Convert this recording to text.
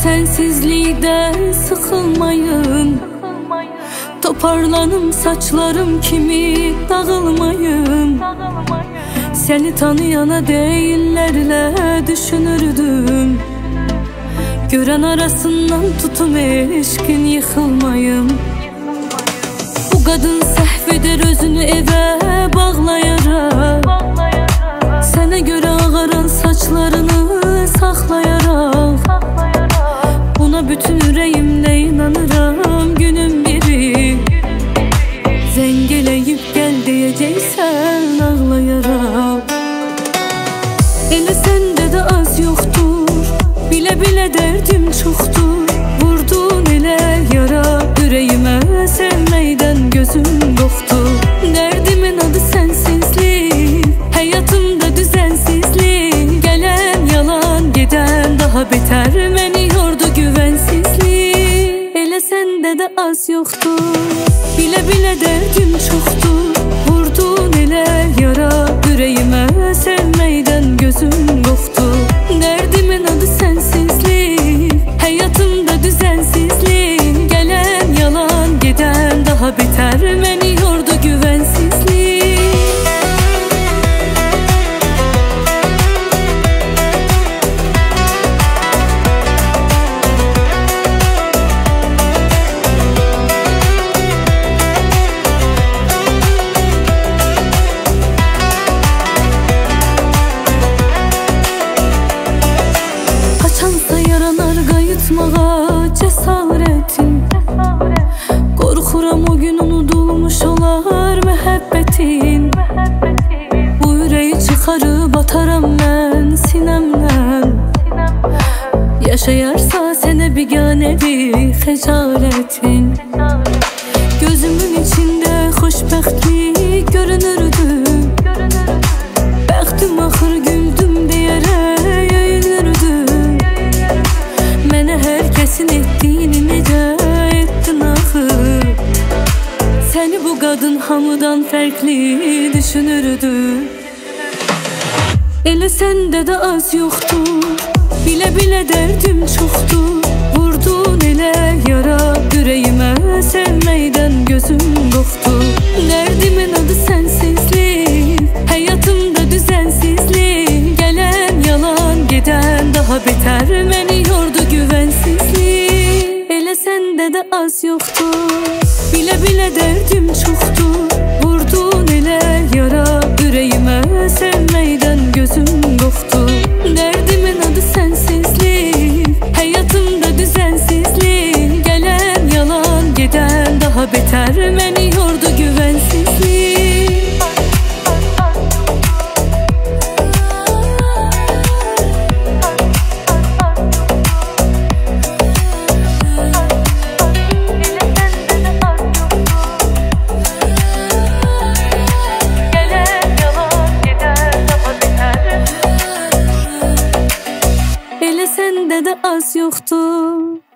Sensizlikdən sıxılmayım, toparlanım saçlarım kimi dağılmayım. Seni tanıyana deyillərlə düşünürdüm, görən arasından tutum eşkin yıxılmayım. Bu qadın səhv edir özünü evə bağlayaraq, sənə görə ağaran saçlarını saxlayaraq. Buna bütün ürəyimlə inanıram günün biri, zəng eləyib gəl deyəcəksən ağlayaraq. Elə səndə də az yoxdur, bilə-bilə dərdim çoxdur. Vurdun elə yara ürəyimə, sevməkdən gözüm qorxdu. Dərdimin adı sənsizlik, həyatımda düzənsizlik. Gələn yalan, gedən daha betər, məni yordu güvənsizlik. Elə səndə də az yoxdur, bilə-bilə dərdim çoxdur. Vurdun elə yara ürəyimə, sevməkdən gözüm qorxdu. Dərdimin adı sənsizlik, həyatımda düzənsizlik. Gələn yalan, gedən daha betər, məni yordu güvənsizlik. Qayıtmağa cəsarətin, qorxuram o gün unudulmuş olar məhəbbətin. Bu ürəyi çıxarıb ataram mən sinəmdən, yaşayarsa sənə biganədir xəcalətin. Gözümün içində xoşbəxtlik görünürdü, bəxtim axır güldüm deyərək öyünürdü. Mənə hər kəsin etdiyini necə etdin axı, səni bu qadın hamıdan fərqli düşünürdü. Elə səndə də az yoxdur, bilə-bilə dərdim çoxdur. Vurdun elə yara ürəyimə, sevməkdən gözüm qorxdu. Dərdimin adı sənsizlik, həyatımda düzənsizlik. Gələn yalan, gedən daha betər, məni yordu güvənsizlik. Elə səndə də az yoxdur, bilə-bilə dərdim çoxdur. Vurdun elə yara ürəyimə, sevməkdən gözüm qorxdu. Dərdimin adı sənsizlik, həyatımda düzənsizlik. Gələn yalan, gedən daha betər, məni yordu güvənsizlik. Elə səndə də az yoxdur.